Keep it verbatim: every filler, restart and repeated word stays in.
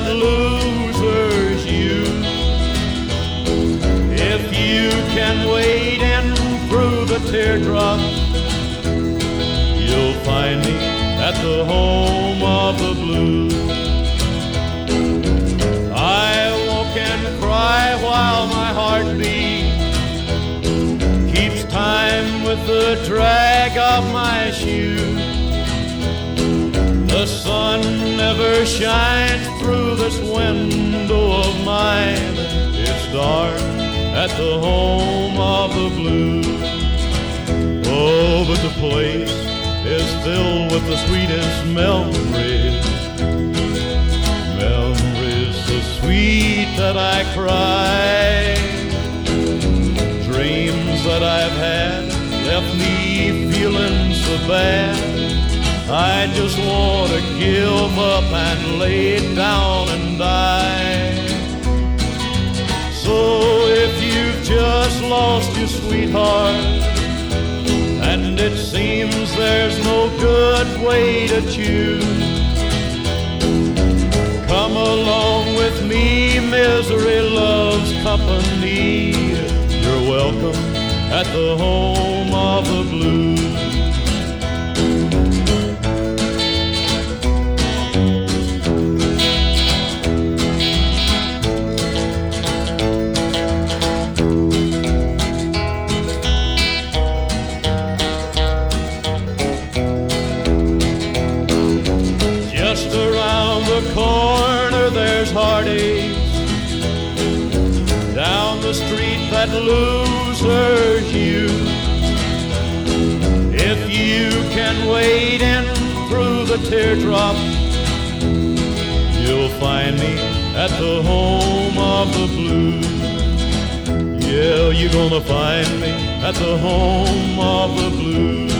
that losers use. If you can wade in through the teardrops, you'll find me at the home of the blues. I walk and cry while my heart beats, keeps time with the drag of my shoes. The sun never shines through this window of mine. It's dark at the home of the blues. Oh, but the place is filled with the sweetest memories, memories so sweet that I cry. Dreams that I've had left me feeling so bad, I just want to give up and lay down and die. So if you've just lost your sweetheart, and it seems there's no good way to choose, come along with me, misery loves company. You're welcome at the home of the blues. Just around the corner there's heartaches, down the street that losers use. If you can wade in through the teardrops, you'll find me at the home of the blues. Yeah, you're gonna find me at the home of the blues.